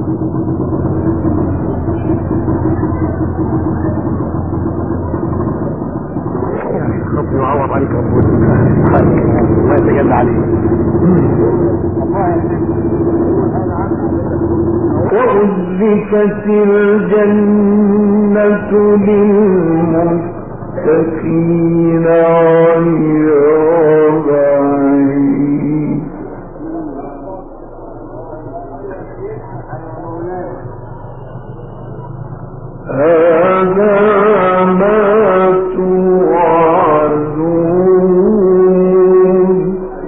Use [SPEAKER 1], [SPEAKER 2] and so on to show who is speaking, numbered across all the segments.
[SPEAKER 1] ربنا يعوض عليك ربنا الله يتجلى عليك.
[SPEAKER 2] وأزلفت الجنة للمتقين غير بعيد. هذا ما توعدون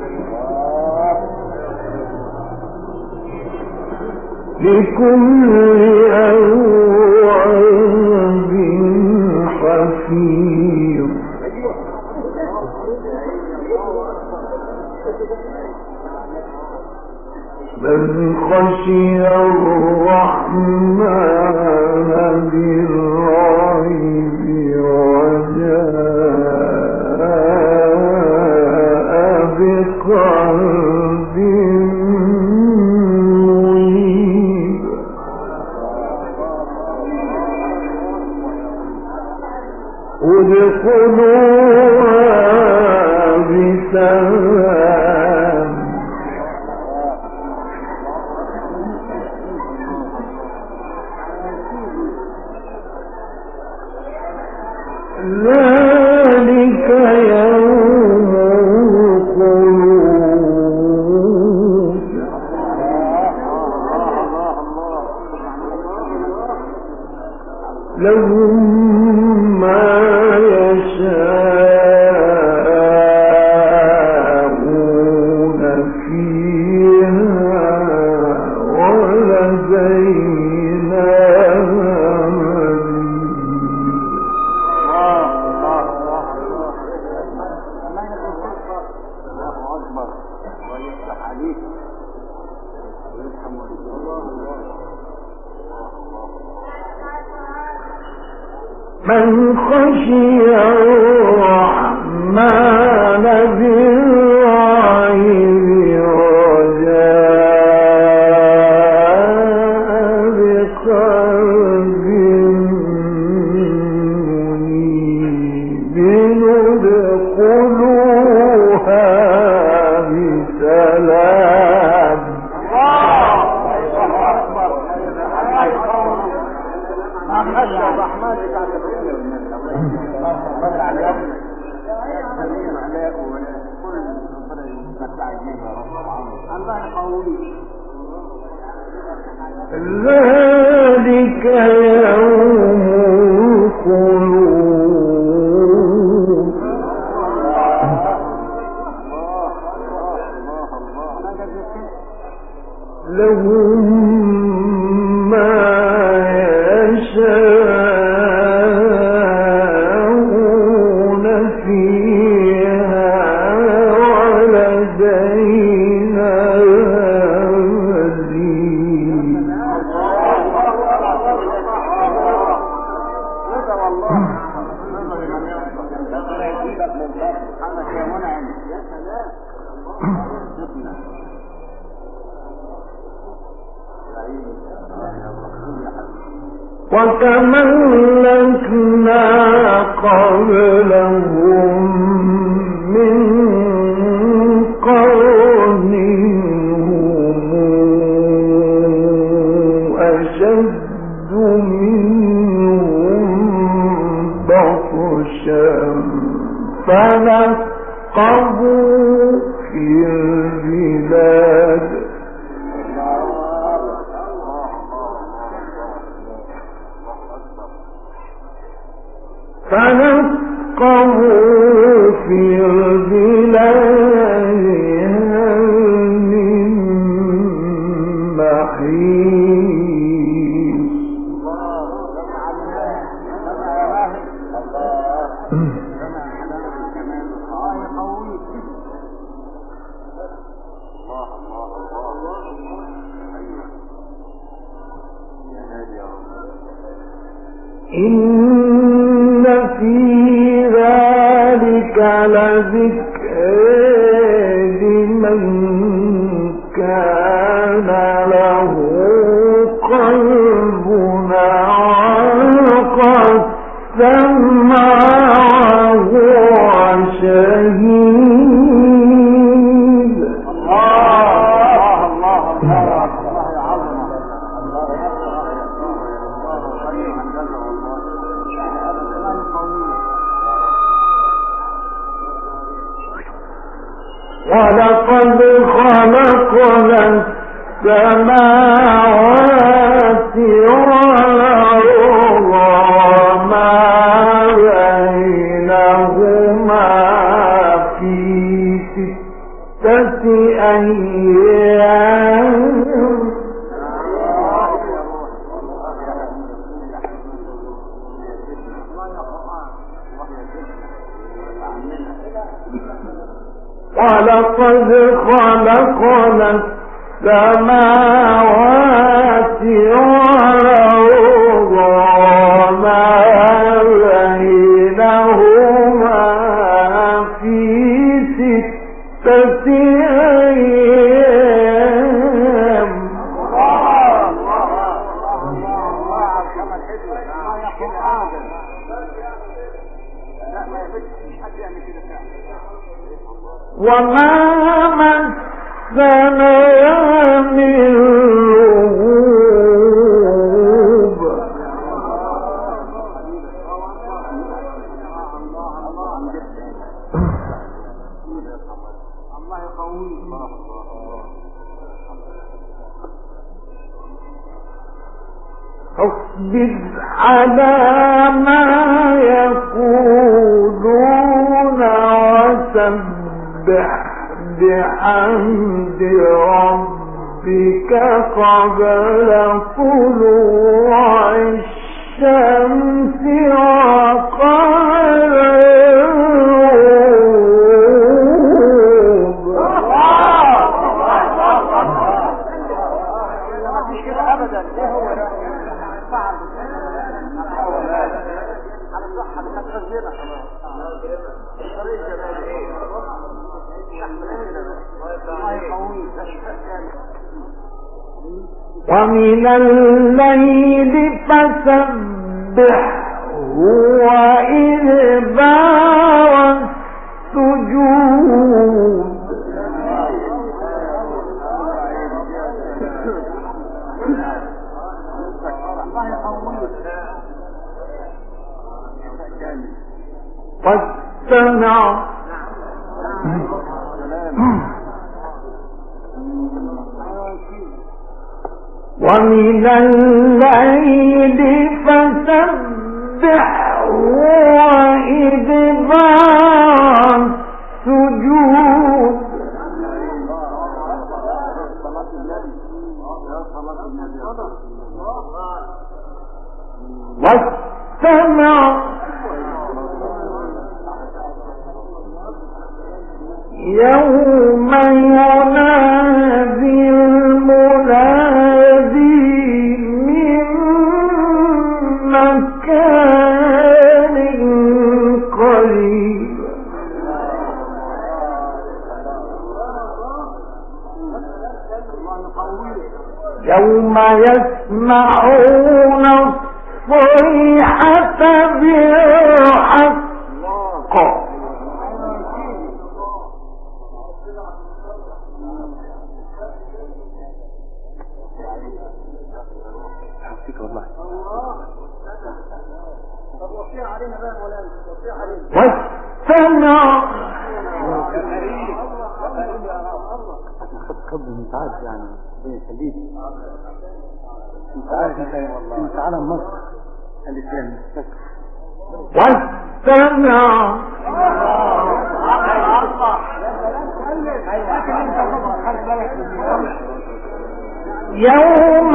[SPEAKER 2] لكل أواب حفيظ. من خشي الرحمن بالغيب وجاء بقلب منيب. ادخلوها بسلام ذلك يوم الخلود. لهم ما يشاءون فيها ولدينا من خشي الرحمن بالغيب وجاء بقلب منيب. ادخلوها بسلام ذلك يوم الخلود. لهم ما يشاءون فيها ولدينا مزيد. وكمن لكنا قبلهم من قرن هم أشد منهم بطشا فنقبوا في البلاد. فنفقهوا في البلاد هل من محيص. إن في ذلك لذكر لمن كان له قلبنا علق السمع وهو شهيد. ولقد خلقنا السماوات والأرض وما بينهما في 6 أيام. ولقد خلقنا السماوات والأرض وما بينهما في 6 أيام. وما مسنا من لغوب. فاصبر على ما يقولون وسبح بحمد ربك قبل طلوع الشمس وقبل الغروب.
[SPEAKER 1] مفيش كده ابدا. ايه هو ده؟ على الصحة بتتغذينا
[SPEAKER 2] ومن الليل فسبحه وإدبار السجود. واستمع ومن الليل فسبحه وإدبار السجود. واستمع يوم ينادي المنادي من مكان قريب. يوم يسمعون الصيحة بالحق. واستمع
[SPEAKER 1] خبر انت عارف يعني خليك انت عارف انت عالم مصر الاسلام.
[SPEAKER 2] واستمع يوم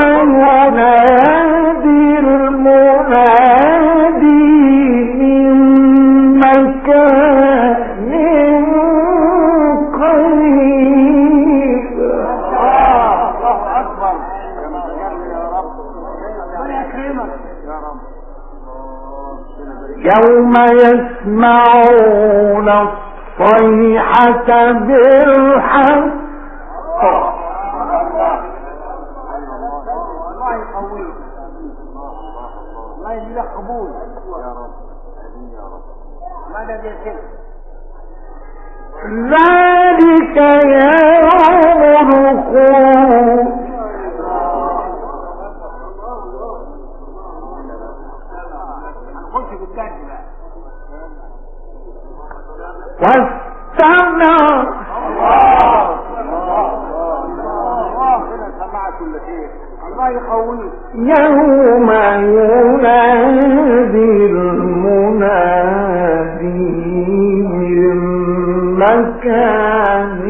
[SPEAKER 2] ينادي المنادي من مكان قريب.
[SPEAKER 1] الله اكبر. يا رب ربنا يكرمك يا رب.
[SPEAKER 2] يوم يسمعون الصيحة بالحق
[SPEAKER 1] الله يقويك، الله يجزيك قبول يا رب. يا رب ماذا يصير
[SPEAKER 2] ذلك يوم الخروج
[SPEAKER 1] هنخش في الجنة بقى.
[SPEAKER 2] واستمع
[SPEAKER 1] الله يقويك.
[SPEAKER 2] يوم ينادي المنادي من مكان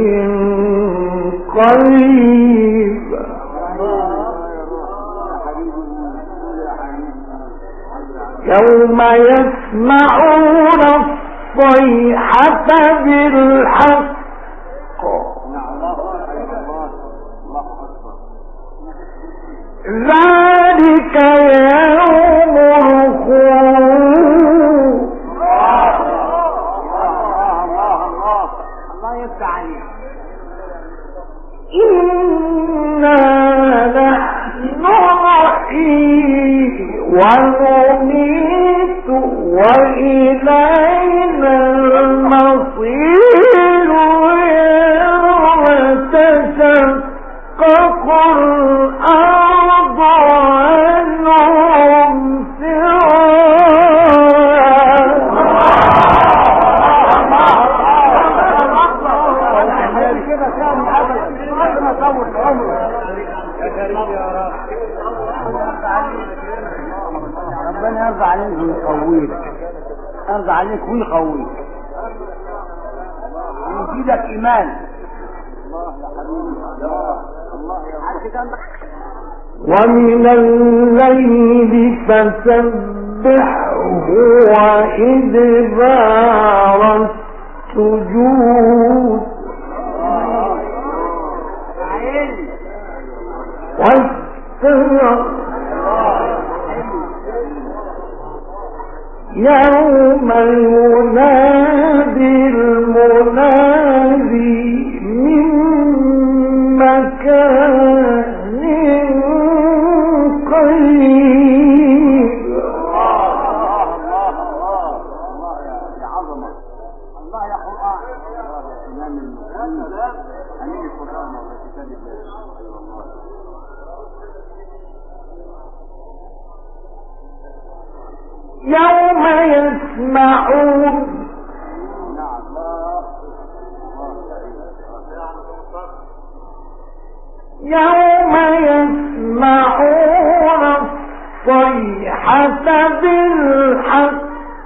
[SPEAKER 2] قريب يوم يسمعون الصيحة بالحق ذلك يوم الخروج
[SPEAKER 1] الله يفتح عليك.
[SPEAKER 2] إنا نحن نحيي ونميت وإلينا المصير يوم تشقق الأرض عنهم
[SPEAKER 1] ربنا يرضى عليك ويقويك، يرضى عليك ويقويك ويزيدك ايمان.
[SPEAKER 2] ومن الليل فسبحه وإدبار السجود واستمع يوم ينادي المنادي من مكان قريب
[SPEAKER 1] يا عظمة الله يا قرآن إمام المسلمين أمين القرآن وكتاب الله.
[SPEAKER 2] يوم يسمعون يوم يسمعون الصيحة بالحق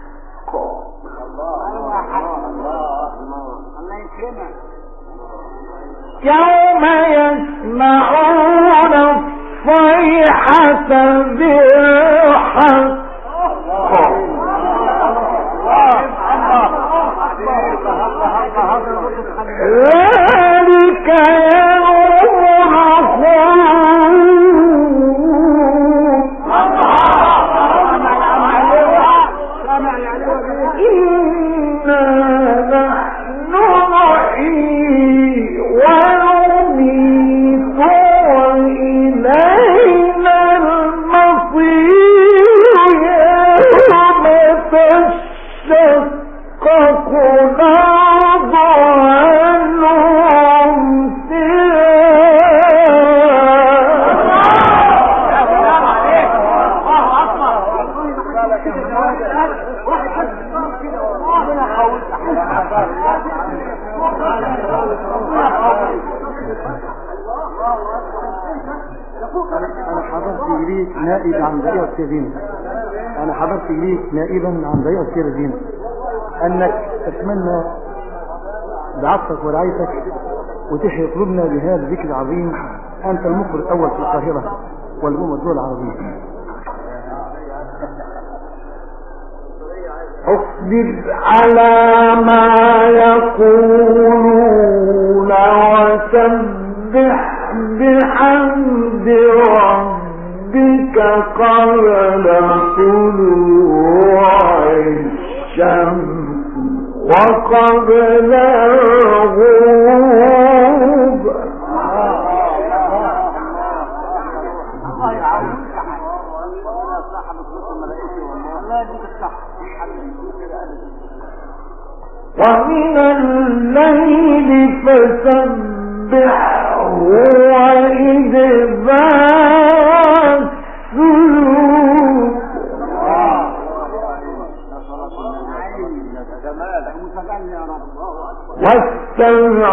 [SPEAKER 2] يوم يسمعون الصيحة بالحق ذلك يوم الخروج إنا نحن نحيي ونميت وإلينا المصير يوم تشقق الأرض عنهم
[SPEAKER 1] أنا حضرت إليك نائب عن دائرة سيرين، أنا حضرت إليك نائبا عن دائرة سيرين أنك أتمنى بعطفك ورعايتك وتحيي قلوبنا بهذا الذكر العظيم. أنت المخبر الأول في القاهرة والأمم الدول العربية.
[SPEAKER 2] اصبر على ما يقولون وسبح بحمد ربك قبل طلوع الشمس وقبل الغروب ومن الليل فسبحه وإدبار السجود واستمع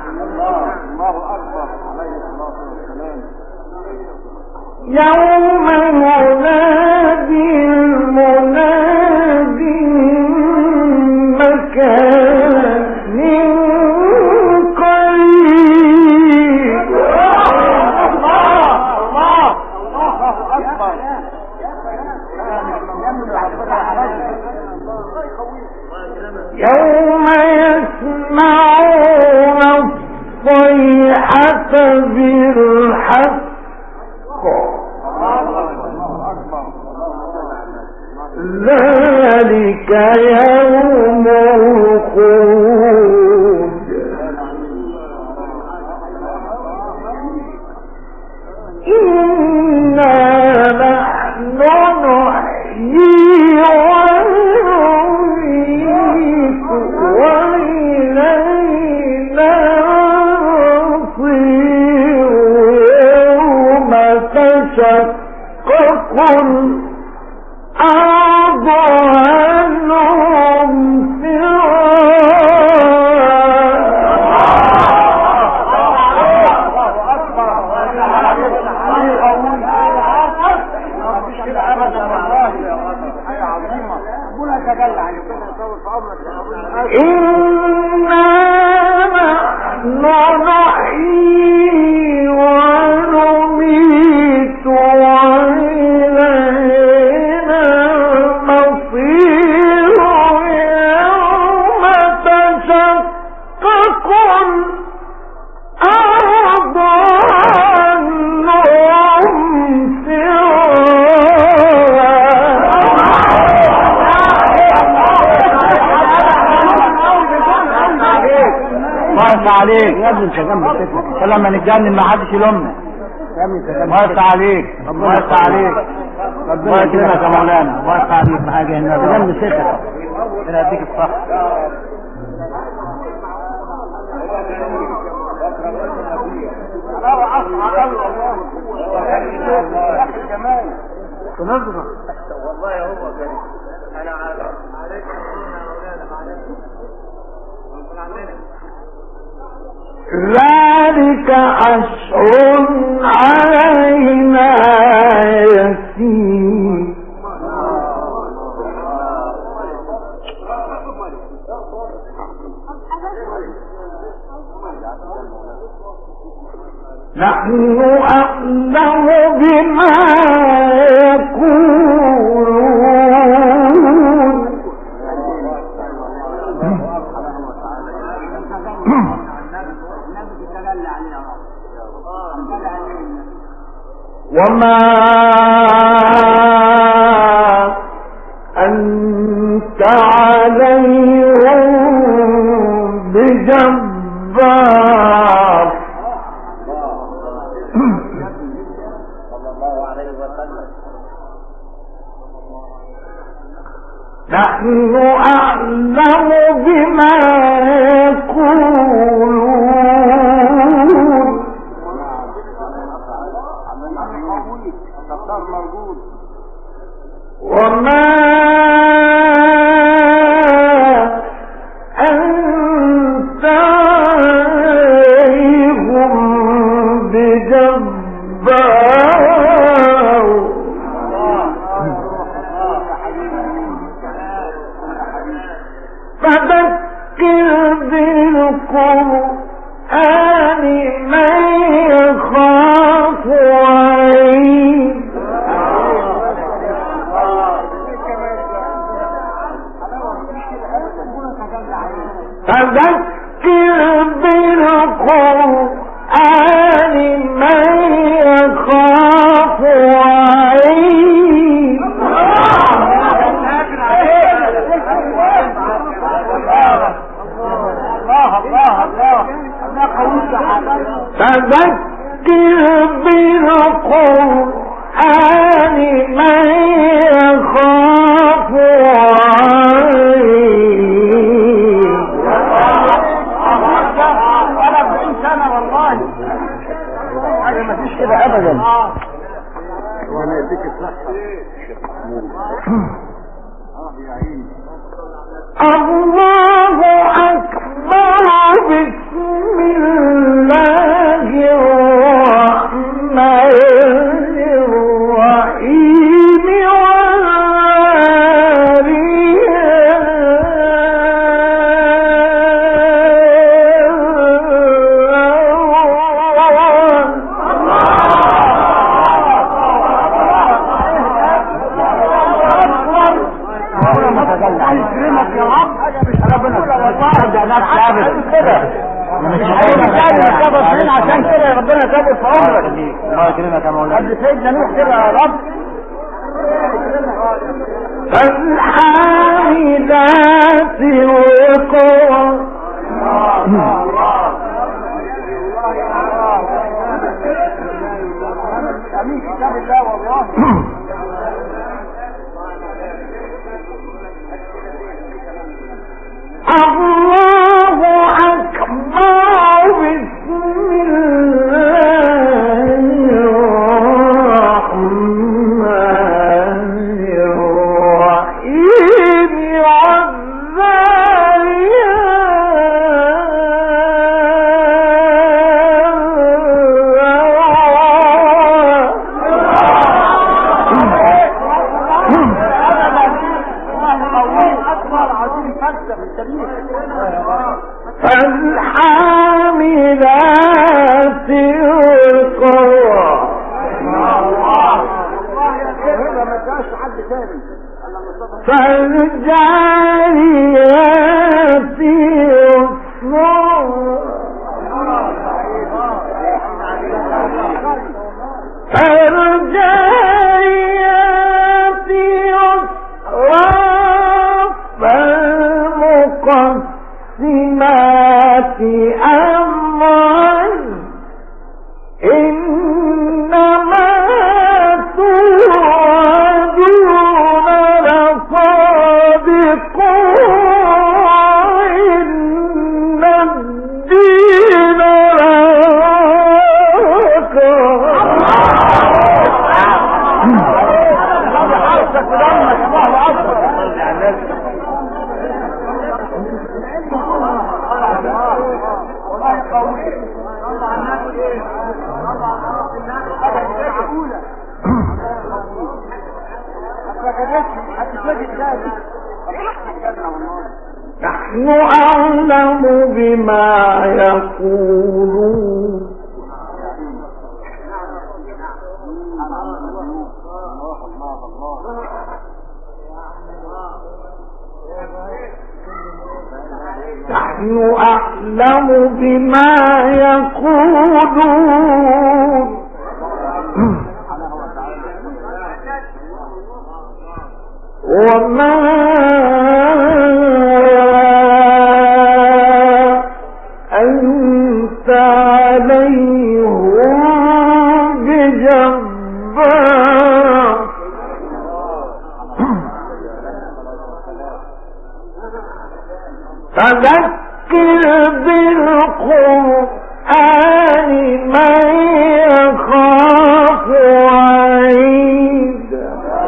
[SPEAKER 2] يوم ينادي المنادي مكان قريب يوم يسمعون الصيحة بالحق ذلك يوم الخروج إنا نحن نحيي ونميت وإلينا نصير يوم تشقق الأرض عنهم إنا نحن نحيي ونميت وإلينا المصير يوم تشقق الأرض عنهم
[SPEAKER 1] وارفع عليك يا ابني انت جنب الفتنة لما نتجنن ما حدش يلومنا يا ابني انت جنب وارفع عليك وارفع عليك ربنا يكرمك يا مولانا وارفع عليك بحاجه هنا جنب الفتنة انا اديك الصح تنظر والله هو كده انا عارف عليك يا مولانا
[SPEAKER 2] ذلك أشهر علينا يسير نحن أعلم بما يقولون وما أنت عليهم بجبار نحن أعلم بما يقولون وما أنت عليهم بجبار فذكر بالقرآن من يخاف وعيد فذكر بالقرآن من يخاف وعيد فذكر بالقرآن الله أكبر. بسم الله الرحمن الرحيم.
[SPEAKER 1] عشان كده ربنا يثبت في عمرك. الله يكرمك يا مولانا. قد سيدنا نوح كده يا رب.
[SPEAKER 2] فالحاملات وقرا.
[SPEAKER 1] امين كتاب الله والله.
[SPEAKER 2] الله أكبر. بسم الله الرحمن الرحيم. فالحاملات وقرا. فالجاريات يسرا. فالجاريات يسرا. فالمقسمات أمرا. إنما توعدون لصادق. إن الدين نحن أعلم بما يقولون. نحن أعلم بما يقولون. وما أنت عليهم بجبار. فذكر بالقرآن من يخاف وعيد.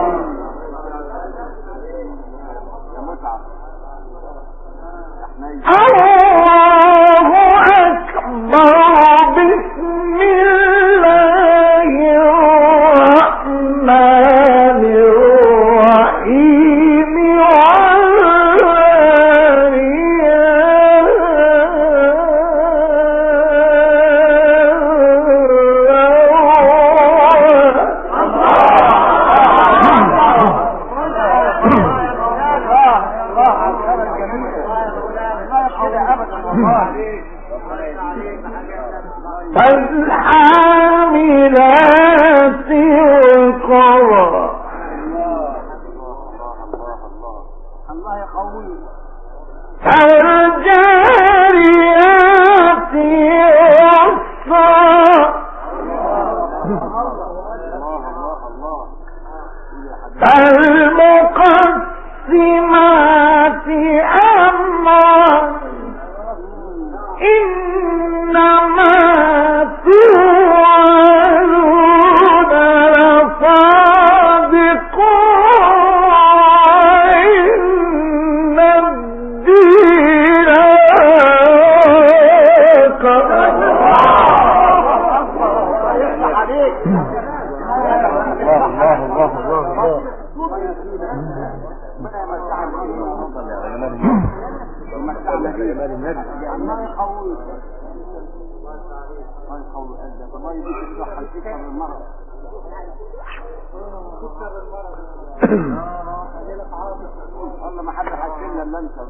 [SPEAKER 2] الله أكبر. بسم الله الرحمن الرحيم. فالحاملات وقرا. فالجاريات يسرا. فالمقسمات أمرا. إنما توعدون لصادق.
[SPEAKER 3] والله ما حد حكينا الا انت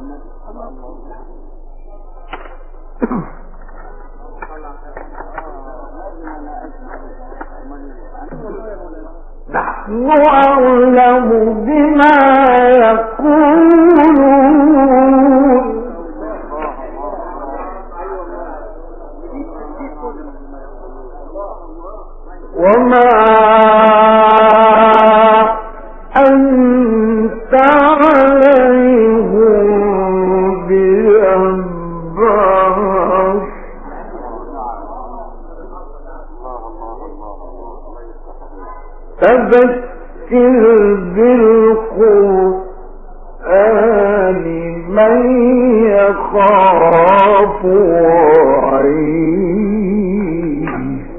[SPEAKER 2] نحن أعلم بما يقولون وما أنت عليهم بجبار فذكر بالقرآن من يخاف وعيد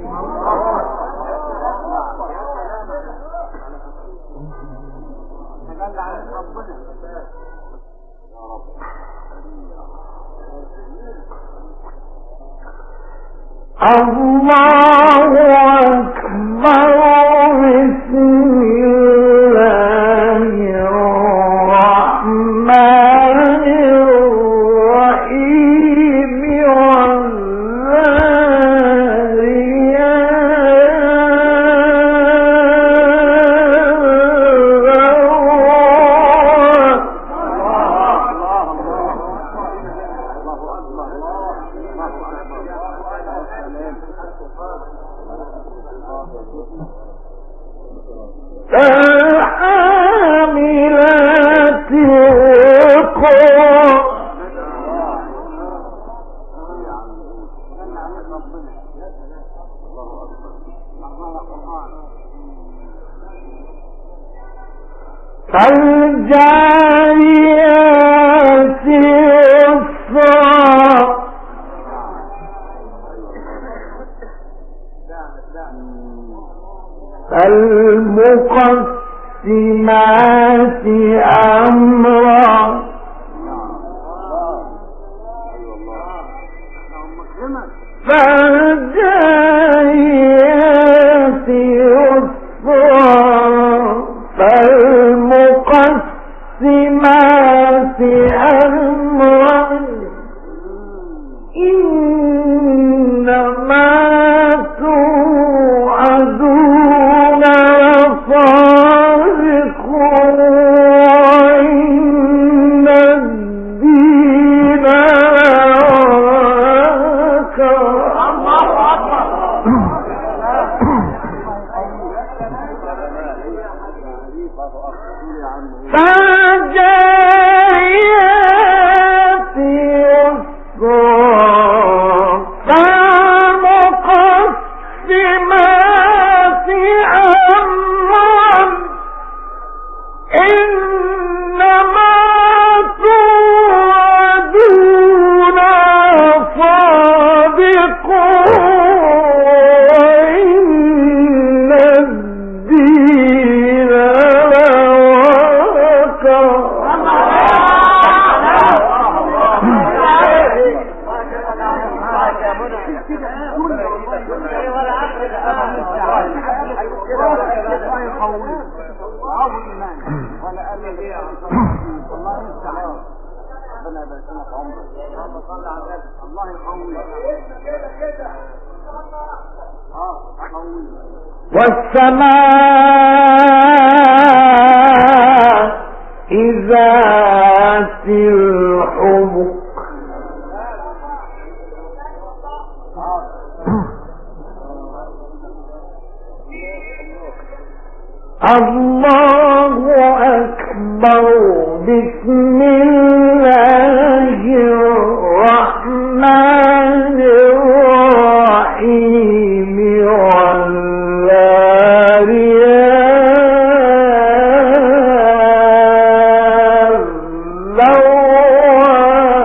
[SPEAKER 2] الله أكبر بسم الله الرحمن الرحيم فالحاملات وقرا فالجاريات يسرا فالمقسمات أمرا فالجاريات يسرا فالمقسمات أمرا إنما توعدون لصادق وإن الدين لواقع فالجاريات يسرا فالمقسمات أمرا إنما توعدون صادق وإن الدين لواقع والسماء ذات الحبك الله أكبر بسم الله الرحمن الرحيم والذاريات ذروا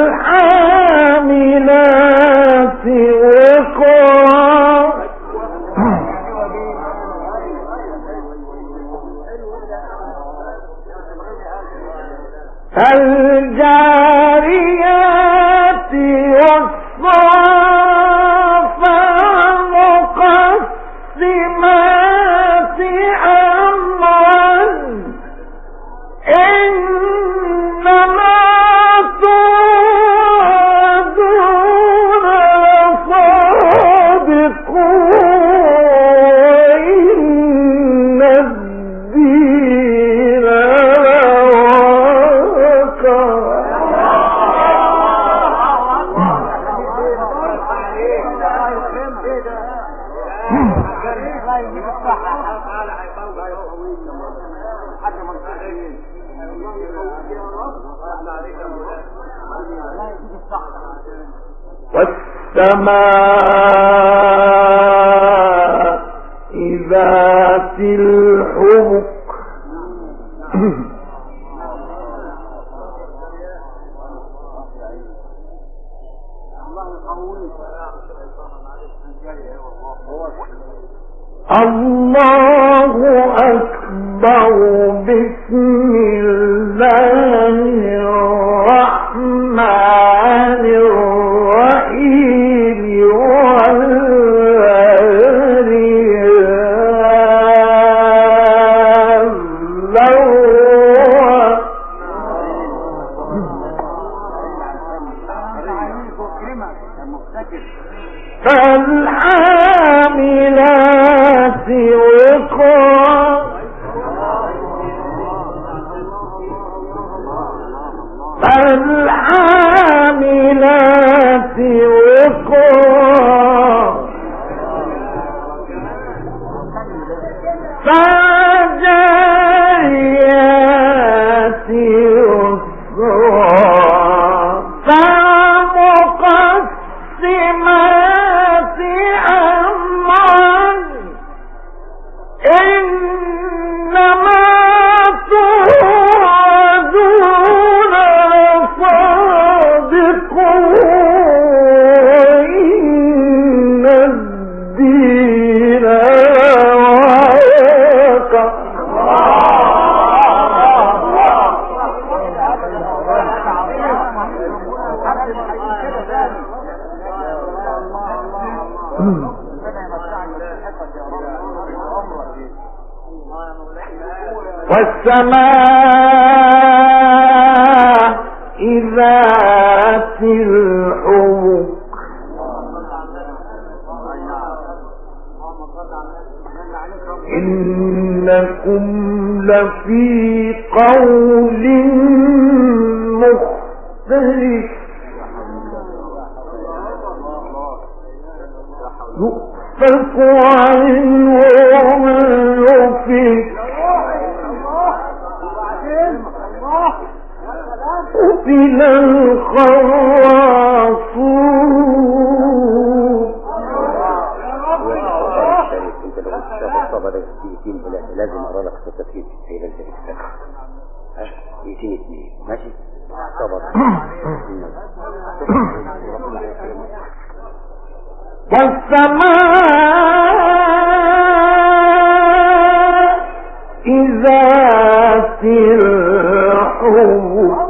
[SPEAKER 2] فالحاملات وقرا والسماء ذات الحبك الله أكبر. بسم الله الرحمن الرحيم. فالحاملات وقرا فالحاملات وقرا فالجاريات يسرا فالمقسمات أمرا إنما توعدون لصادق وإن الدين لواقع. والسماء ذات الحبك إنكم لفي قول مختلف. يؤفك عنه ومن يؤفك قتل الخراصون.
[SPEAKER 3] انت لو شاف الصبر دقيقتين لازم اقرا لك قصه في ليله الفتح. دقيقتين اثنين ماشي صبر.
[SPEAKER 2] والسماء ذات الحبك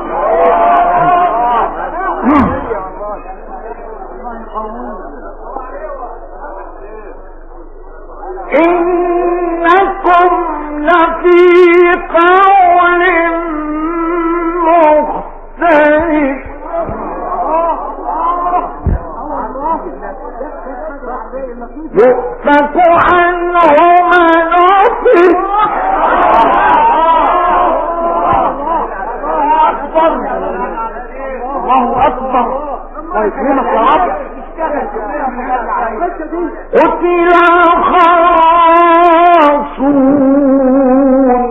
[SPEAKER 2] إنكم لفي قول مختلف. يؤفك عنه من أفك
[SPEAKER 1] الله أكبر. الله يكرمك يا رب.
[SPEAKER 2] قتل الخراصون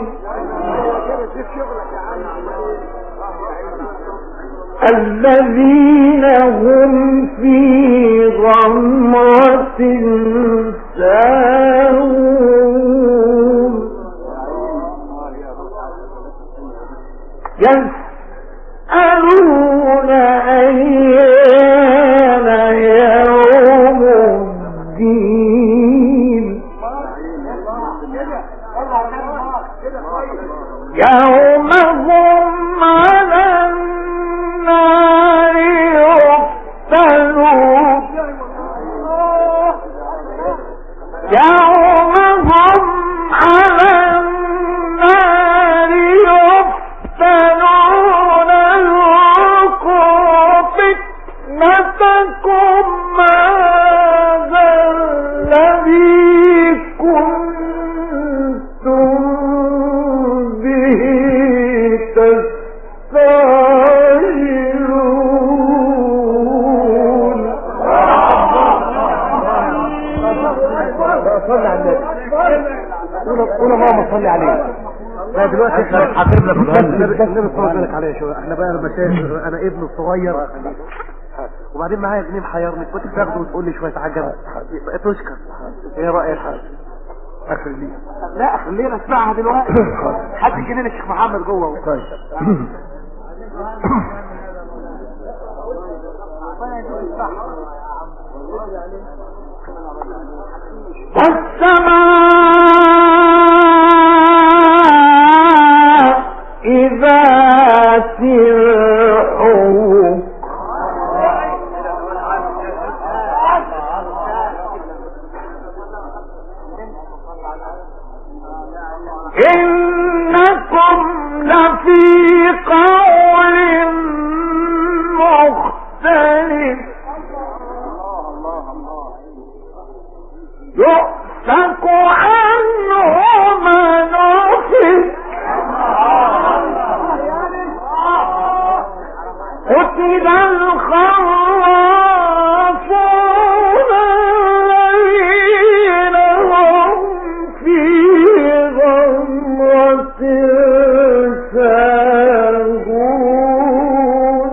[SPEAKER 2] الذين هم في غمرة ساهون يسألون أيان يوم الدين يوم هم على النار يفتنون يوم هم على النار يفتنون ذوقوا فتنتكم هذا الذي كنتم به تستعجلون.
[SPEAKER 1] صلي على النبي. قولوا ماما صلي عليه. لا دلوقتي احنا حاطين لك النبي صلى الله عليه شويه. احنا بقى المشايخ، انا ابنه الصغير وبعدين معايا جنيه محيرني، كنت تاخده وتقول لي شويه عجب بقى تشكر. ايه رايك؟ اخليه. لا خلينا نسمعها دلوقتي. حد جنين الشيخ محمد جوه. طيب.
[SPEAKER 2] والسماء ذات الحبك إنكم لفي قول مختلف يؤفك عنه من أفك قتل الخرافون الذين هم في غمرة ساهون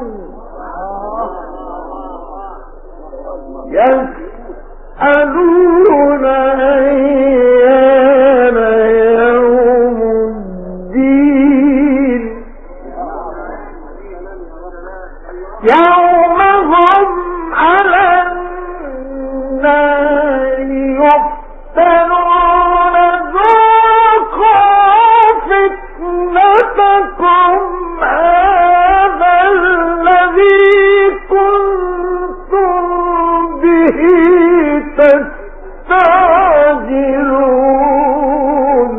[SPEAKER 2] يسألون أيان يوم الدين يوم هم على النار يفتنون ذوقوا فتنتكم هذا الذي كنتم به تستعجلون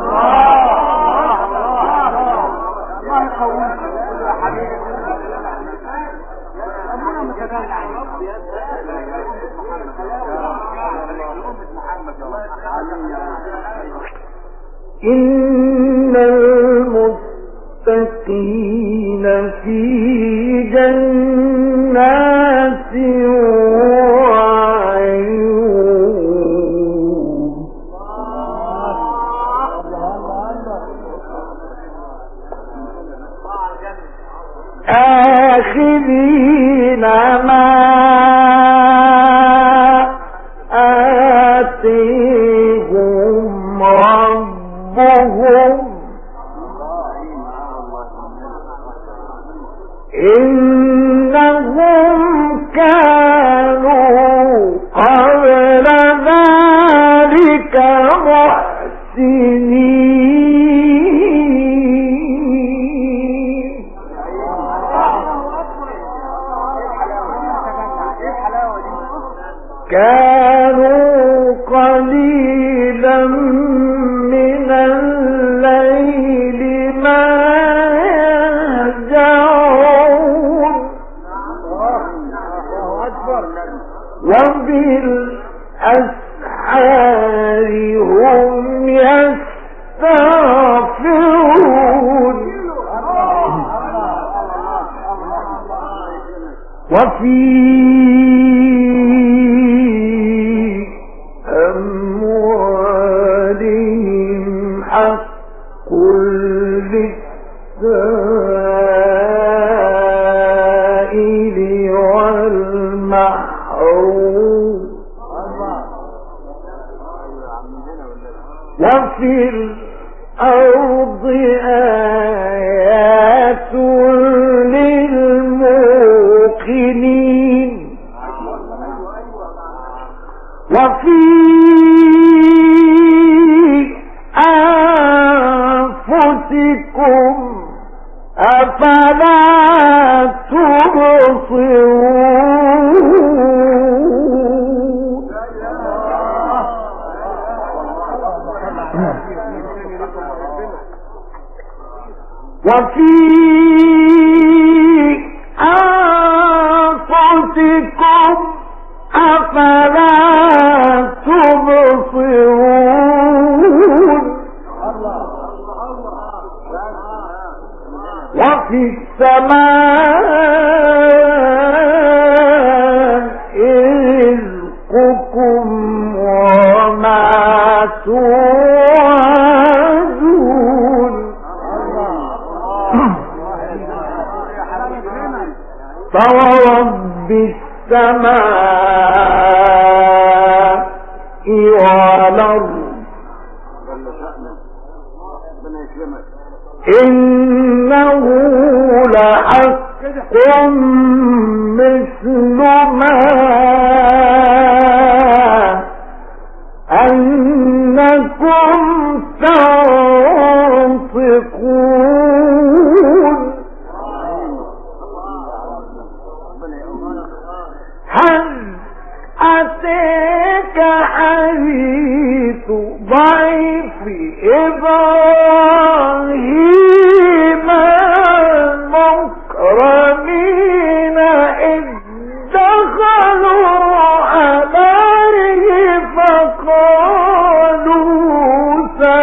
[SPEAKER 2] إن المتقين في جنات وعيون آخذين ما آتيهم ربهم إنهم كانوا قبل ذلك محسنين كانوا قليلا من الليل ما يهجعون وبالأسحار هم يستغفرون وفي أموالهم حق للسائل والمحروم وفي الأرض آيات للموقنين وفي أنفسكم أفلا تبصرون وفي أنفسكم أفلا تبصرون وفي السماء رزقكم وما والأرض إنه لحق مثل ما أنكم تنطقون هل أتاك حديث ضيف إبراهيم المكرمين إذ دخلوا عليه فقالوا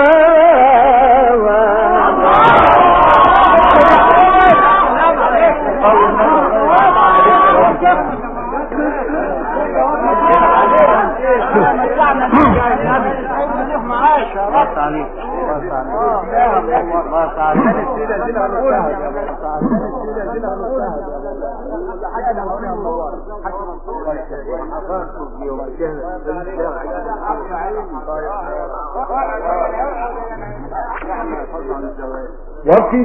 [SPEAKER 2] وفي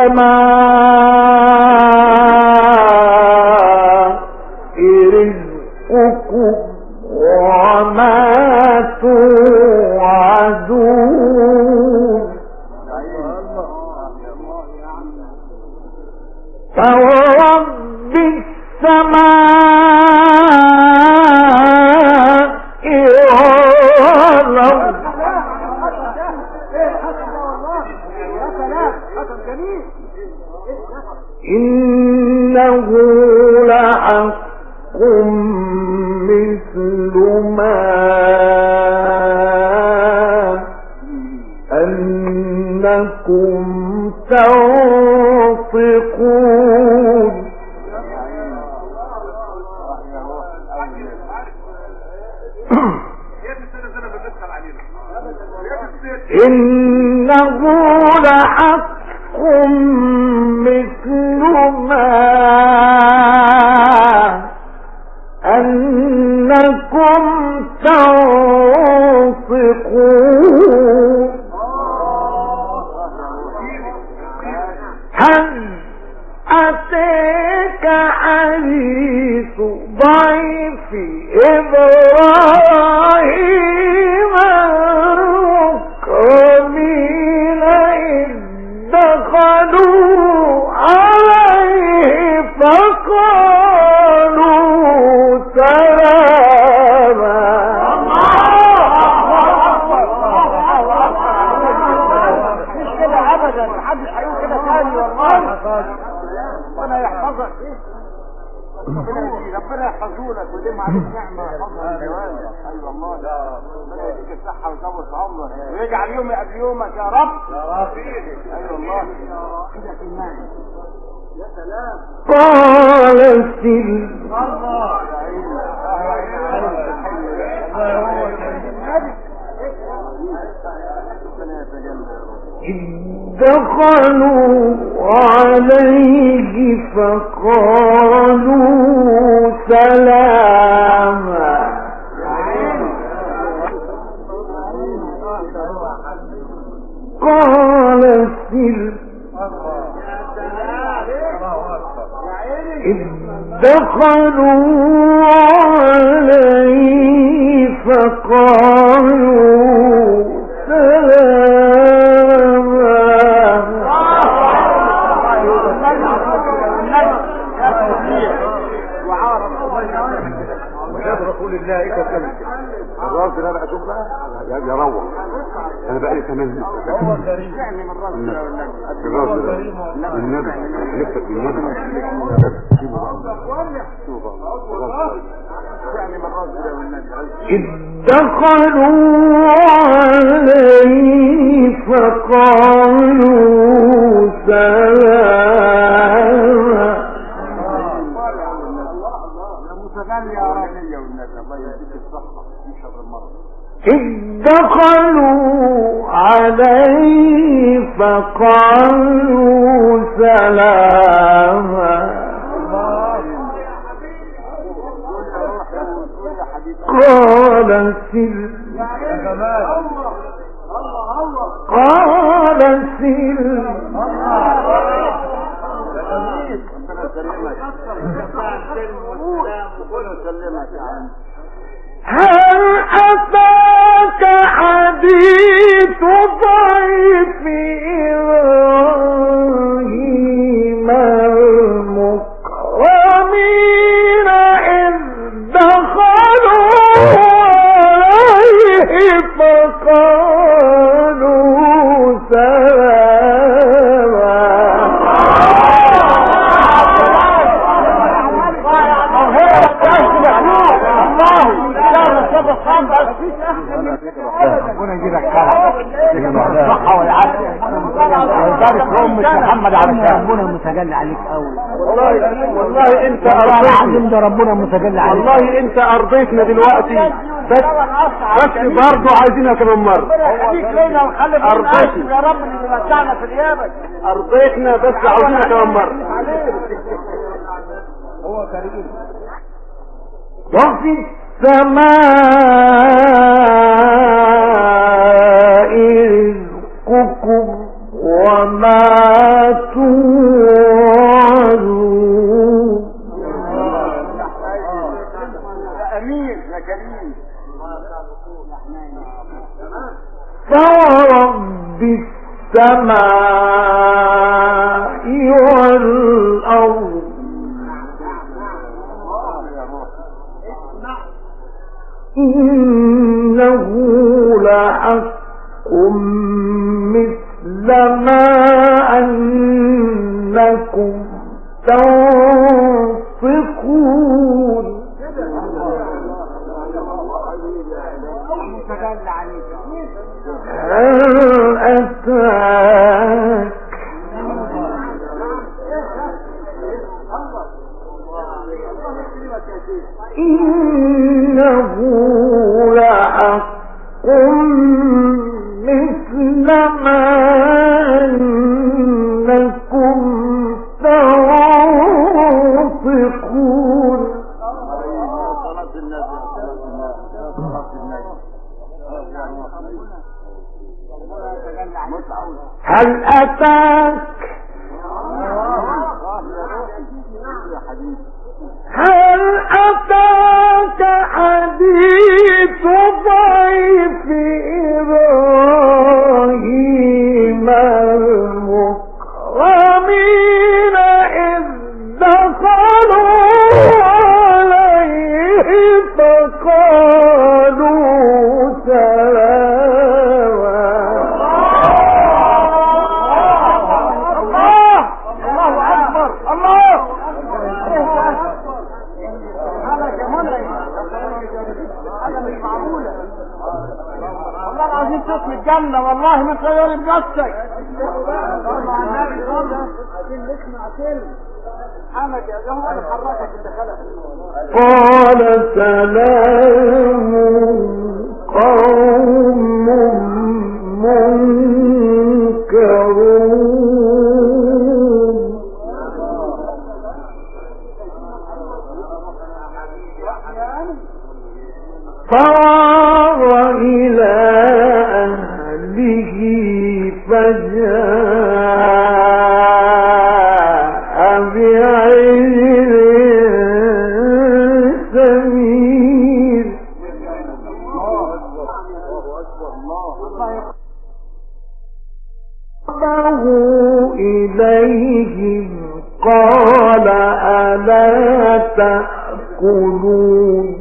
[SPEAKER 2] السماء رزقكم وما توعدون فورب السماء والأرض إنه لحق مثل ما أنكم تنطقون إنه لحق مثل ما أنكم تنطقون هل أتاك حديث ضيف إبراهيم المكرمين إذ دخلوا عليه فقالوا سلاما
[SPEAKER 1] مش كده ابدا محدش هيقول كده تاني والله ربنا يحفظك ربنا يحفظونك ويديم عليك نعمه يحفظها الجوال ايوه والله ربنا يديك الصحه ويطول في عمرك ويجعل يومي قبل يومك يا رب ايوه والله كده في المعنى يا سلام
[SPEAKER 2] قال إذ دخلوا عليه فقالوا سلاما قال إذ دخلوا عليه فقالوا
[SPEAKER 3] رسول الله ايه كلمه الراجل انا اشوف بقى يروح انا بقى لي 8 هو غريب يعني من الراجل النبي نفسك بالنبي
[SPEAKER 2] إذ دخلوا عليه فقالوا سلاما إذ دخلوا عليه فقالوا سلاما قال هل أتاك حديث ضيف إبراهيم المكرمين إذ دخلوا عليه فقالوا سلاما.
[SPEAKER 1] ربنا يجيبك الصحة والعافية ويبارك أمة محمد على ربنا متجلى عليك قوي.
[SPEAKER 2] والله انت
[SPEAKER 1] ارضيتنا، ده ربنا متجلى عليك.
[SPEAKER 2] والله انت ارضيتنا دلوقتي، بس برضه عايزينها كمان مرة. ارضيتنا
[SPEAKER 1] يا رب اللي متعنا في غيابك.
[SPEAKER 2] ارضيتنا بس عايزينها كمان مرة.
[SPEAKER 1] هو كريم.
[SPEAKER 2] وفي السماء رزقكم وما توعدون.
[SPEAKER 1] امين يا كريم.
[SPEAKER 2] فورب السماء والأرض إنه لحق مثل ما أنكم تنطقون. هل أتاك إنه لحق مثل ما أنكم تنطقون. هل أتاك حديث ضيف إبراهيم المكرمين إذ دخلوا عليه فقالوا سلاما.
[SPEAKER 1] الله أكبر. الله هذا مش معقولة. والله العظيم تصل الجنة، والله ما تغير بنفسك. عايزين نسمع كلمة. سبحانك يا جماعة حركك اللي خلق.
[SPEAKER 2] قال سلام قوم منكرون. فراغ إلى أهله فجاء بعجل سمين. ربه إليهم قال ألا تأكلون.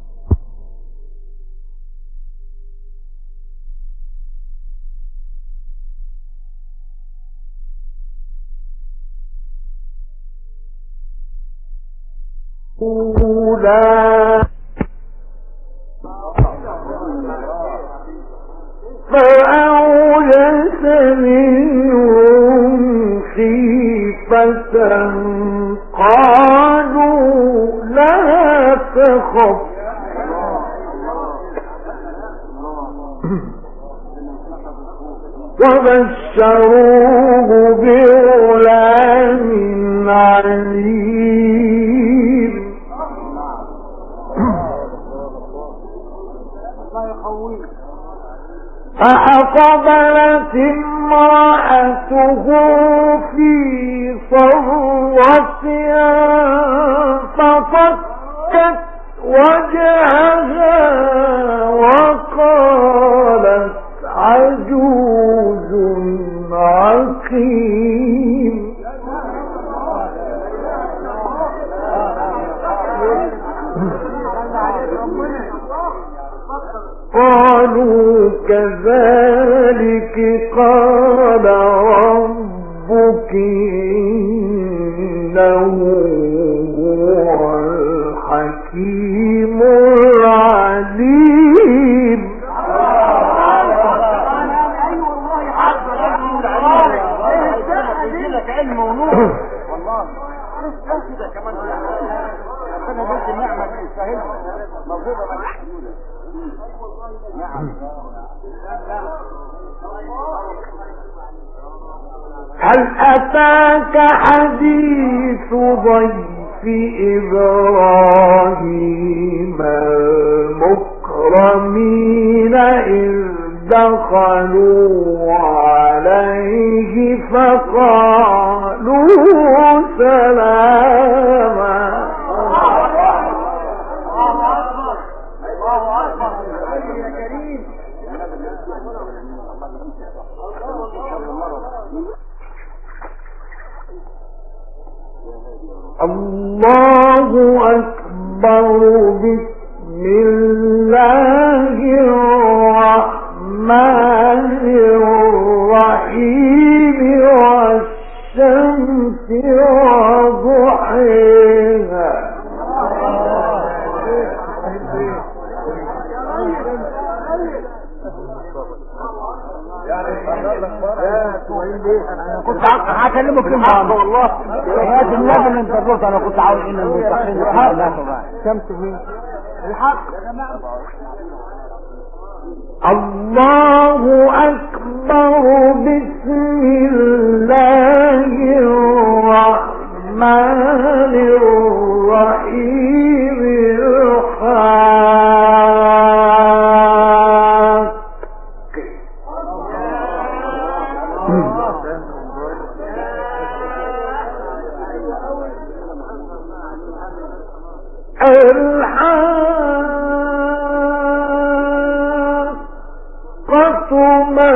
[SPEAKER 2] فأوجس منهم خيفة قالوا لا تخف وبشروه بغلام عليم. فأقبلت امرأته في صرتها فصكت وجهها وقالت عجوز عقيم. قالوا كذلك قال ربك إنه هو الحكيم العليم. هل أتاك حديث ضيف إبراهيم المكرمين إذ دخلوا عليه فقالوا سلاما. الله أكبر. بسم الله الرحمن الرحيم والشمس وضحيها.
[SPEAKER 1] كنت هكلمك كلمة والله يا النبي اللي انت قلت انا كنت عاوز ان المستقيم شمس مين الحق.
[SPEAKER 2] الله أكبر. بسم الله الرحمن الرحيم الحاقة ما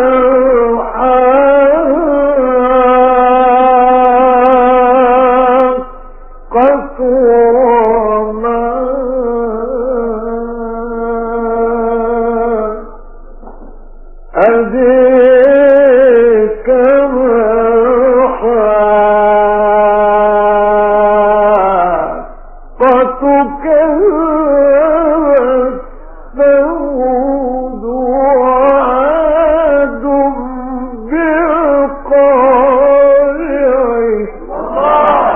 [SPEAKER 2] الحاقة وما أدريك ما الحاقة. كذبت ثمود وعاد بالقارعة.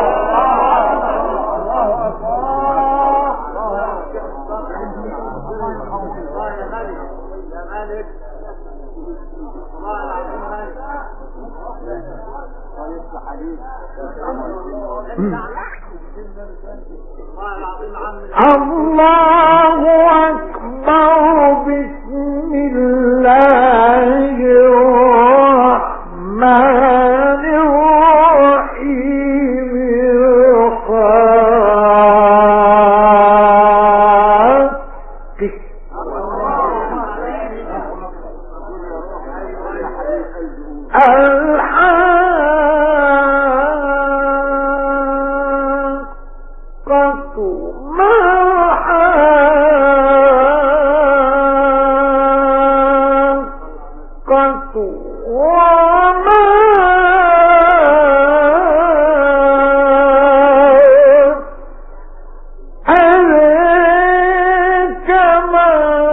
[SPEAKER 2] الله أكبر. بسم الله الرحمن الرحيم الحاقة ما الحاقة وما أدريك ما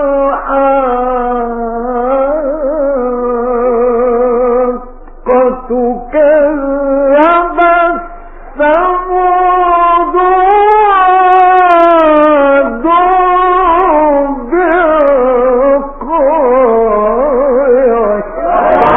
[SPEAKER 2] الحاقة. كذبت ثمود وعاد بالقارعة.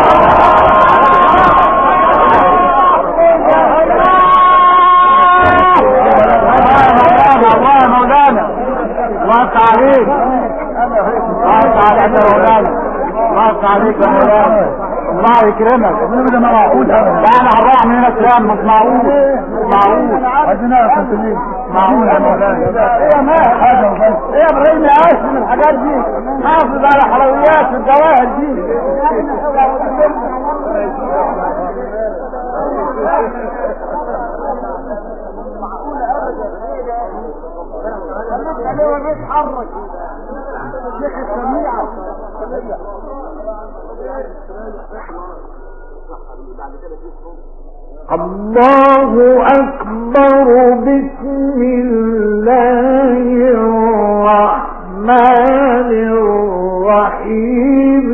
[SPEAKER 1] الله عليك يا مولانا، الله يكرمك. ده معقول انا هنروح من هنا كلام مش معقول. عايزين نعرف انت مين. معقول يا مولانا. ايه يا ماهر حاجه وبس. ايه يا ابراهيم يا عايش من الحاجات دي، حافظ على حلويات الجواهر دي.
[SPEAKER 2] الله أكبر. بسم الله الرحمن الرحيم.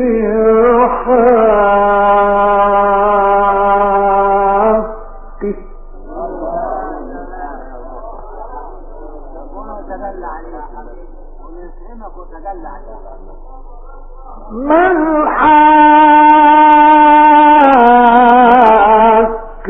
[SPEAKER 2] ما الحق.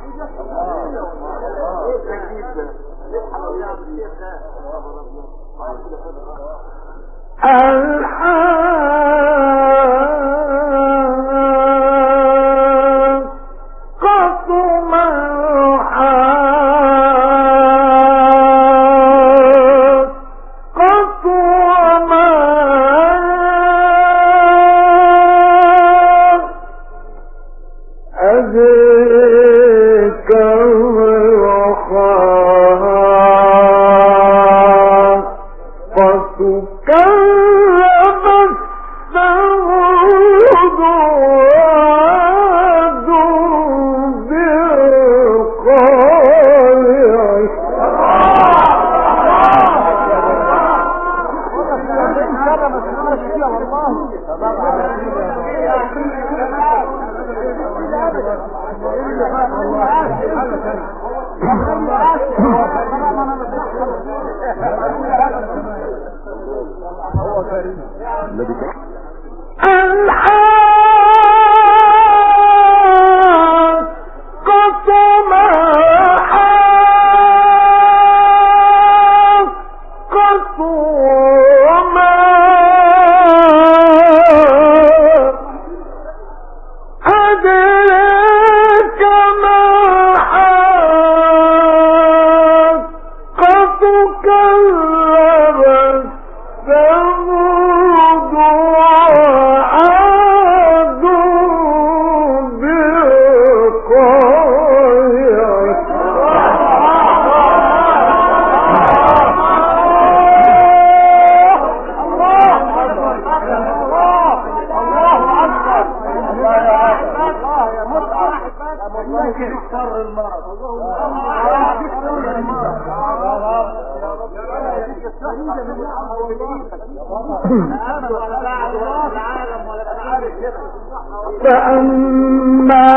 [SPEAKER 2] فأما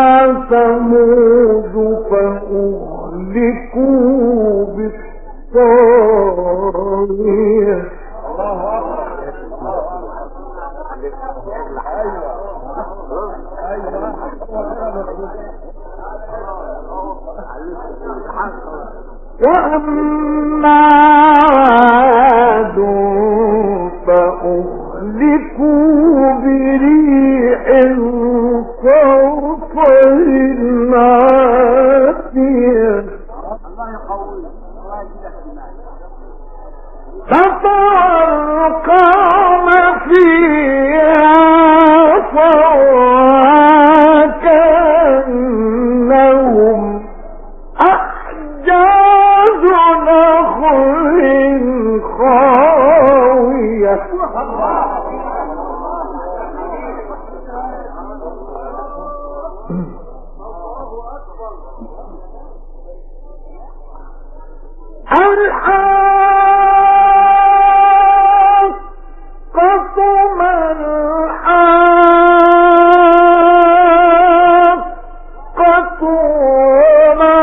[SPEAKER 2] ثمود فأهلكوا بالطاغية. وأما عاد فأهلكوا بريح صرصر عاتية فترى القوم فيها صرعى كأنهم أحجاز نخل خاوية. الحاقة ما الحاقة وما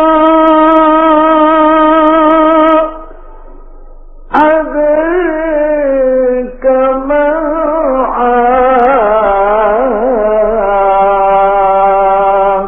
[SPEAKER 2] أدريك ما الحاقة.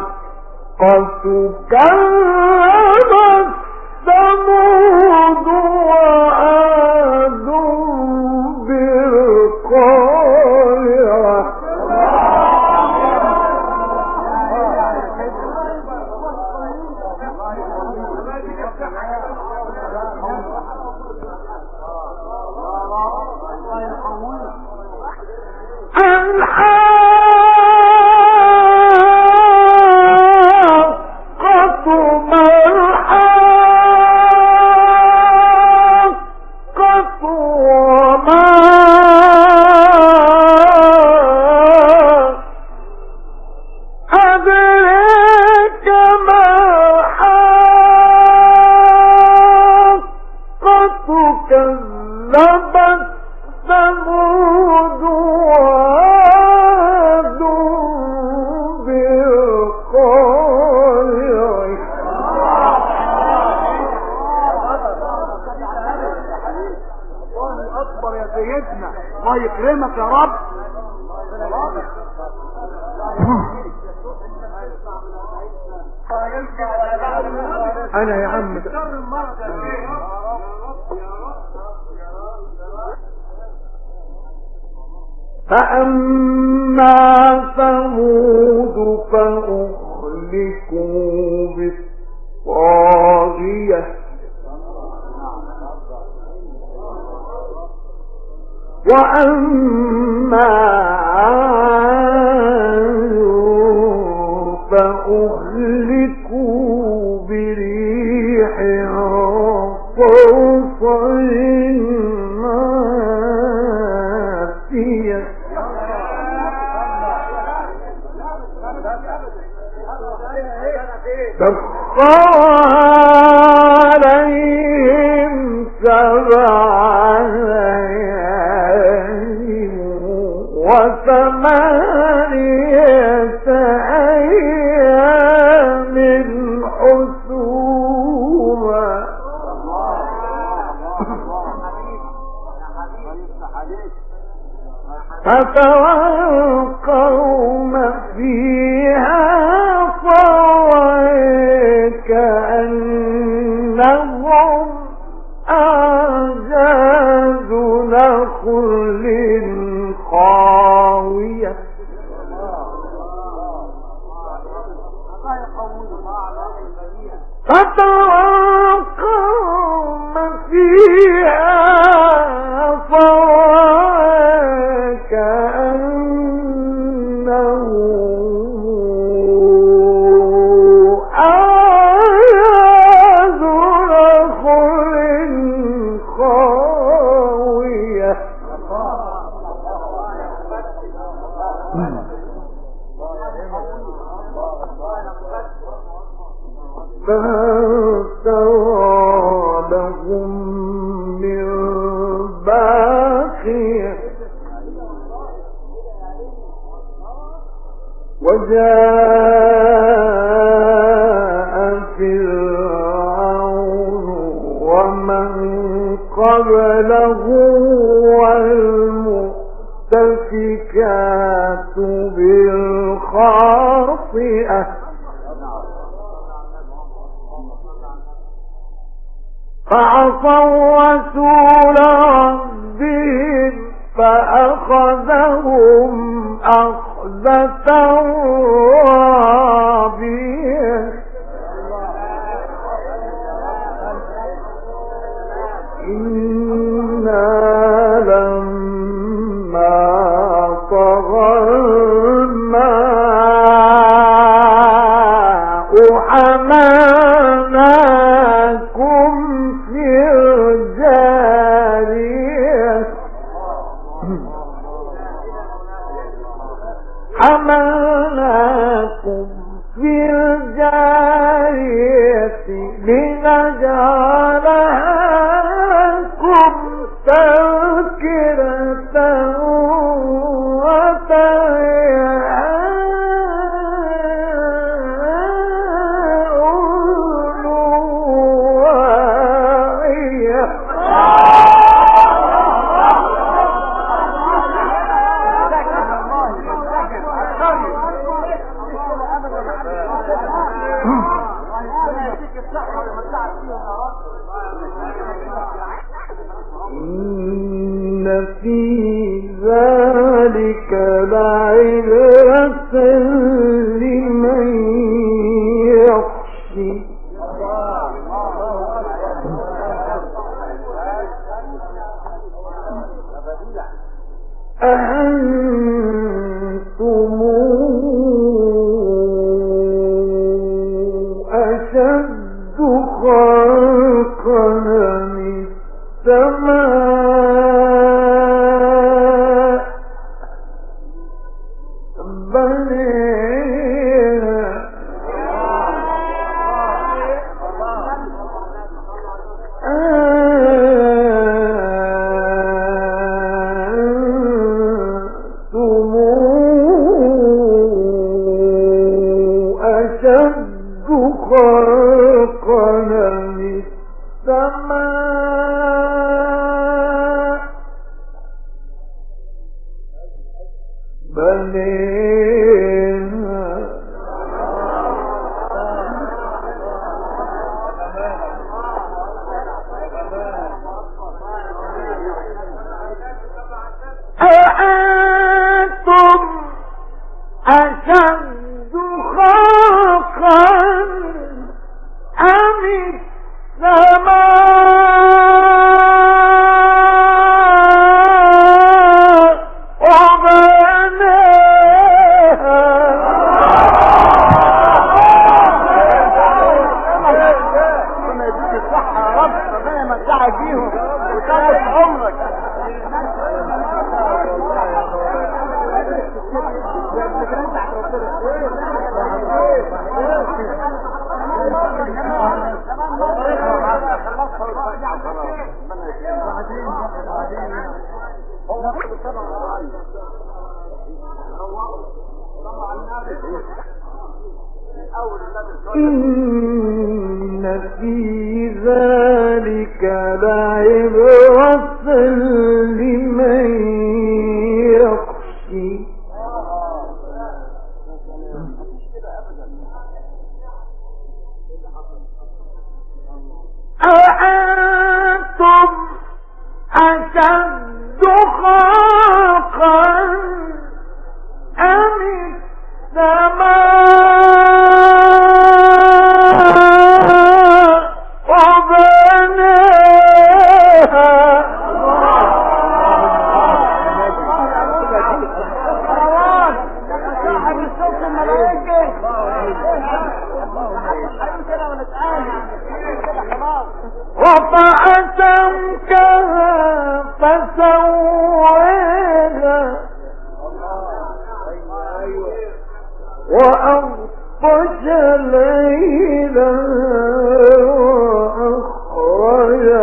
[SPEAKER 1] يكرمك يا رب. انا يا عم
[SPEAKER 2] فأما ثمود فأهلكوا بالطاغية وأما عاد فأهلكوا بريح صرصر عاتية سخرها عليهم 7 ليال و8 أيام حسوما فترى القوم فيها كأنهم أعجاز نخل خاوية فترى القوم فيها وجاء فرعون ومن قبله والمؤتفكات بالخاطئة فعصوا رسول ربهم فأخذهم أخذة رابية إنا لما طغى الماء حملناكم في الجارية حملناكم في الجارية لنجعلكم تذكرة وتعيها أذن واعية إن في ذلك لعبرة لمن يخشى أأنتم أشد خلقا من السماء بنيها أنتم أشد خلقا من السماء بنيها أأنتم أشد خلقا أم السماء وبناها
[SPEAKER 1] ربنا يديك الصحة يا رب، ربنا يمتعك بيهم ويطول عمرك.
[SPEAKER 2] إن في ذلك لعبرة لمن يخشى أأنتم أشد خلقا أم السماء وبناها رفع سمكها فسواها وأغطش ليلها وأخرج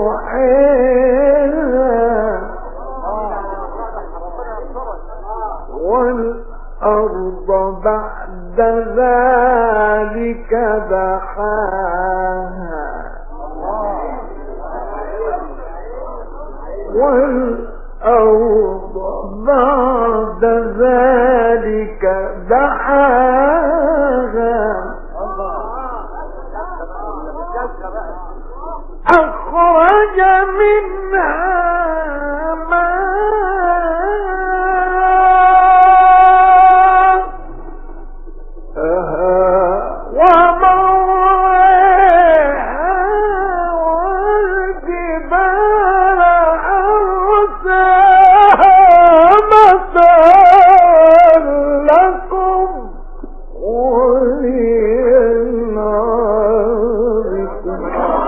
[SPEAKER 2] ضحيها والأرض بعد ذلك دحاها والأرض بعد ذلك دحاها أخرج منها ماءها ومرعاها والجبال أرساها متاعا لكم ولأنعامكم.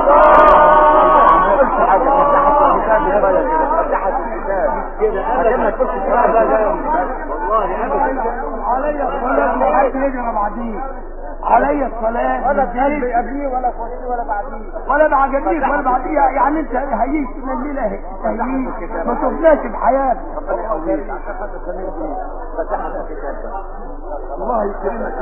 [SPEAKER 1] علي الصلاة ولا قلبي قبليه ولا فوقيه ولا بعديه ولا بعجبيه ولا بعديه. يعني انت هيجي من الليلة هيك ما شفناش بحياتك. الله يكرمك.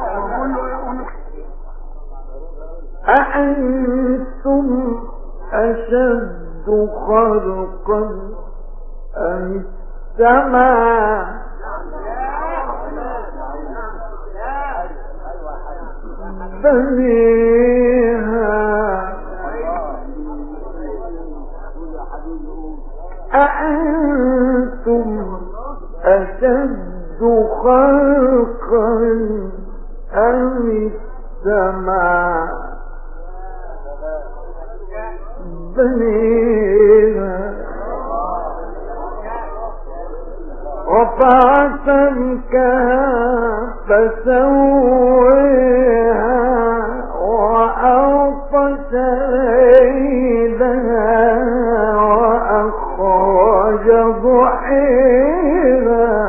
[SPEAKER 2] أأنتم أشد خلقا أم السماء بنيها أأنتم أشد خلقا أم السماء بنيها رفع سمكها فسويها وأغطش ليلها وأخرج ضحيها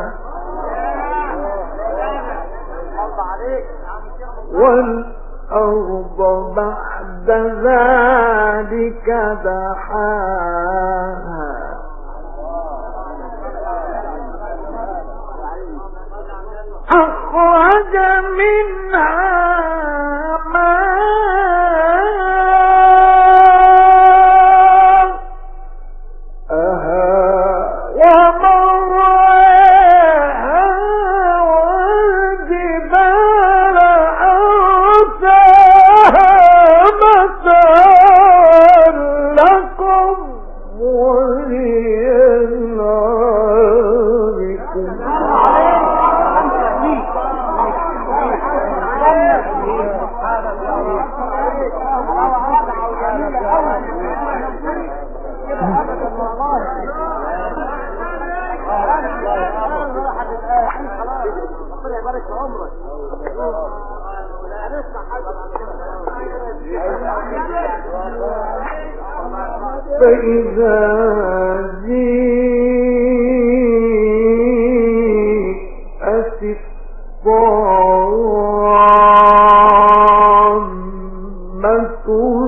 [SPEAKER 2] والأرض بعد ذلك دحاها أخرج منها ماءها ومرعاها فإذا جاءت الطامة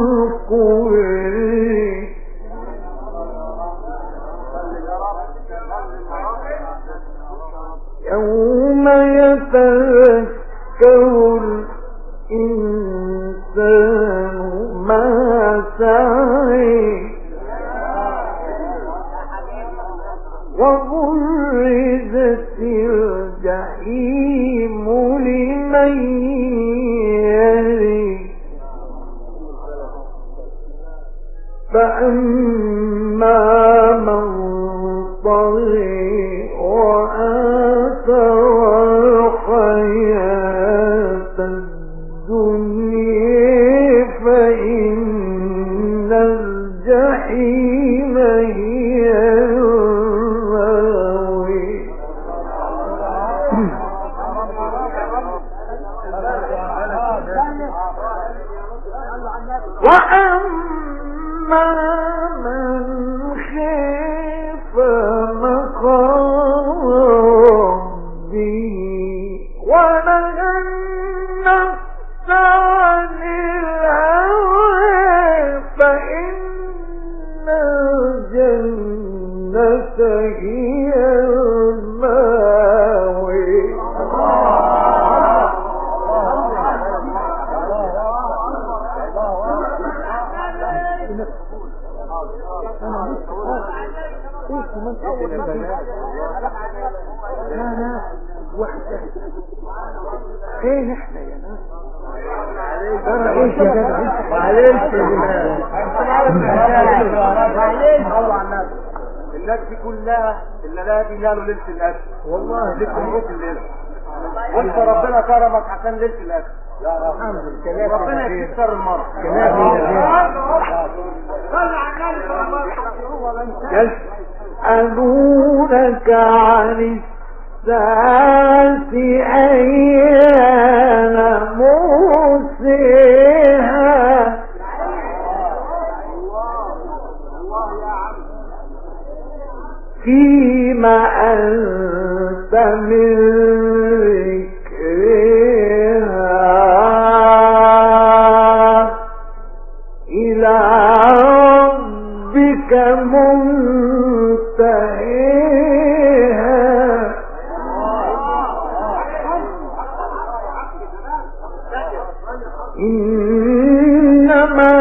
[SPEAKER 2] الكبرى يوم يتذكر الإنسان ما سعى وبرزت الجحيم لمن يرى فأما من طغى وآثر الحياة الدنيا فإن الجحيم هي المأوى وأما من خاف مقام ربه ونهى النفس عن الهوى فإن الجنة هي المأوى
[SPEAKER 1] لا وحدة فين احنا يا ناس ايش يا جدع معلش
[SPEAKER 4] الناس دي كلها اللي لا بينالوا ليله الاكل
[SPEAKER 1] والله
[SPEAKER 4] ليله مبروك الليله وانت ربنا كرمك عشان ليله الاكل
[SPEAKER 1] يا رب
[SPEAKER 4] ربنا يكسر المرض
[SPEAKER 2] يسألونك عن الساعة أيان مرساها فيما أنت من ذكرها إلى ربك منتهيها إنما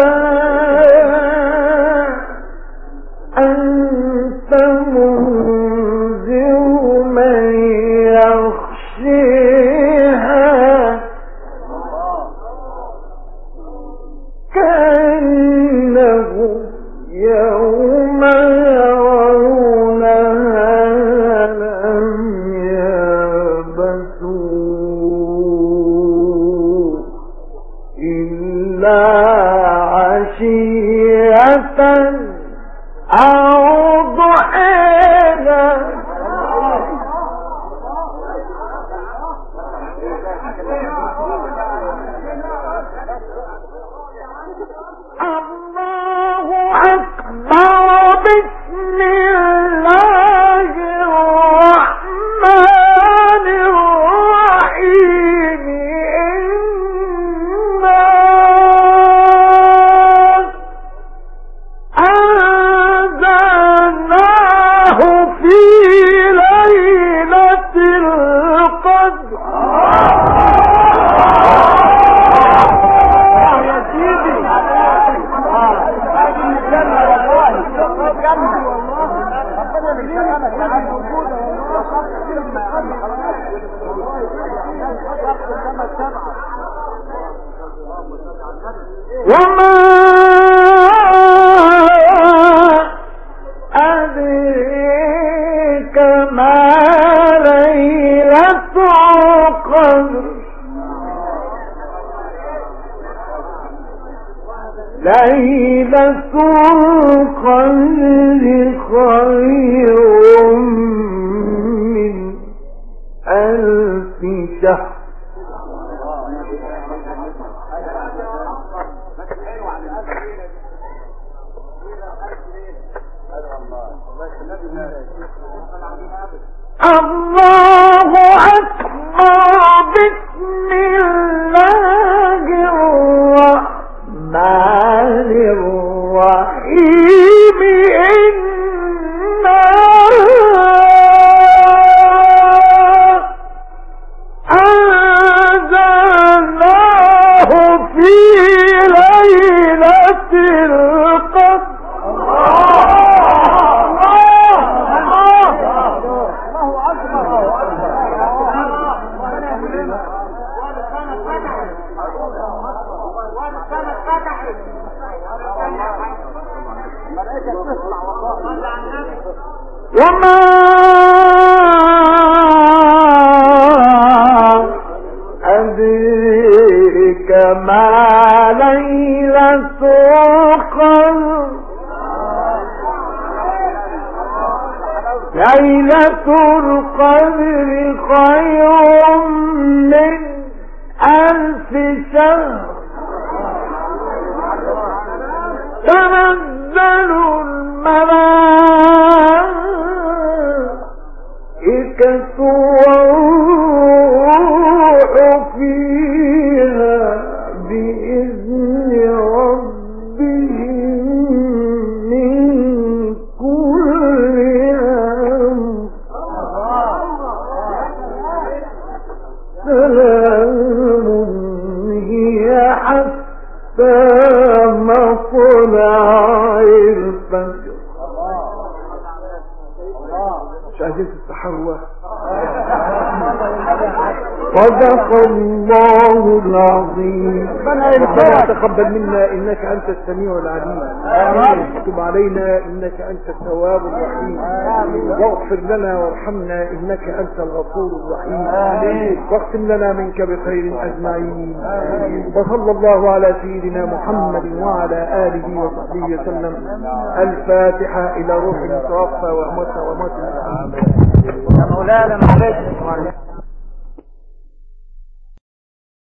[SPEAKER 2] أنت منذر من يخشيها كأنه يوم يرونها لم يلبثوا إلا عشية أو ضحاها الله أكبر بسم الله الرحمن الرحيم إنا أنزلناه في ليلة القدر يا سيدي وما أدريك ما ليلة القدر خير من 1000 شهر. الله أكبر. بسم الله الرحمن الرحيم. إنا أنزلناه في ليلة القدر. وما أدريك ما ليلة القدر. ليلة القدر خير من 1000 شهر. تنزل الملائكة والروح فيها بإذن ربهم من كل أمر. سلام هي حتى مطلع الفجر. شهادة التحوى. صدق الله العظيم. ربنا تقبل منا انك انت السميع العليم. وتب علينا انك انت التواب الرحيم. واغفر لنا وارحمنا انك انت الغفور الرحيم. واختم لنا منك بخير اجمعين. وصلى الله على سيدنا محمد وعلى اله وصحبه وسلم. الفاتحة الى روح المتوفى واموتنا يا مولانا معلش.